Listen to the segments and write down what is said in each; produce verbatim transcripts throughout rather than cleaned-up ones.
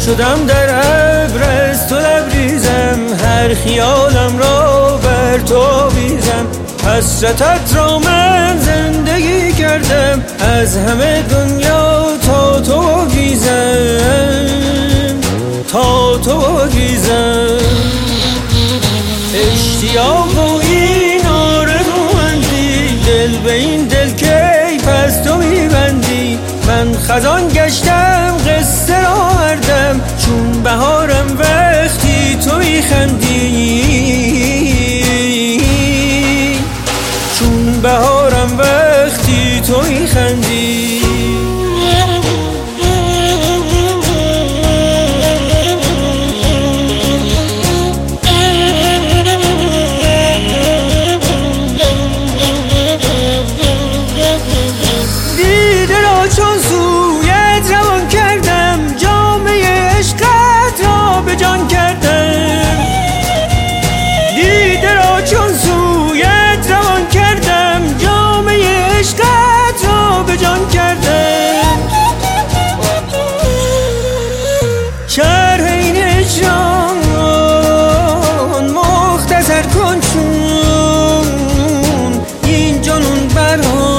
شدم در ابر از تو لبریزم، هر خیالم را بر تو بیزم. حسرتت را من زندگی کردم، از همه دنیا تا تو گیزم، تا تو گیزم. اشتیاق و این آرزومندی، دل به این دل کی پس تو میبندی. من خزان گشتم قصه را آوردم، چون بهارم وقتی تو میخندی، چون بهارم وقتی تو میخندی. چون سویت روان کردم، جامعه عشقت را به جان کردم. دیده را چون سویت روان کردم، جامعه عشقت را به جان کردم. شرح این اجرام مختصر کن، چون این جنون برام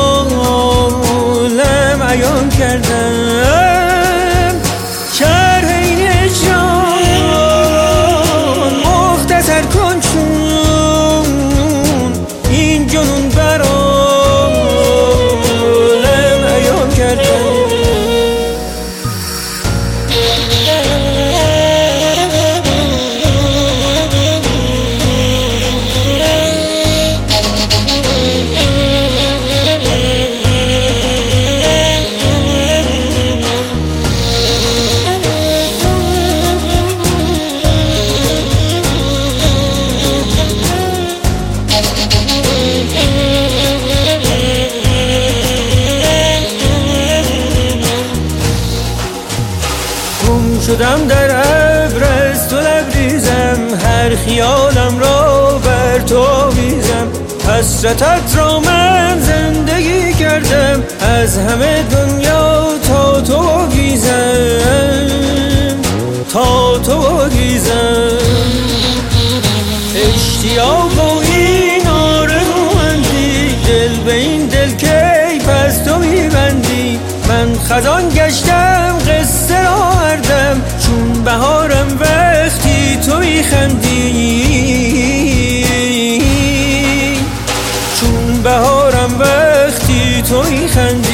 عیان کردم. شرح این اجرام مختصر کن، چون این جنون برام عیان کردم. شدم در ابر از تو لبریزم، هر خیالم را بر تو بیزم. حسرتت را من زندگی کردم، از همه دنیا تا تو گیزم، تا تو گیزم. اشتیاق و این آرزومندی، دل به این دل کی پس تو میبندی. من خزان گشتم قصه را آوردم، چون بهارم وقتی تو میخندی، چون بهارم وقتی تو میخندی.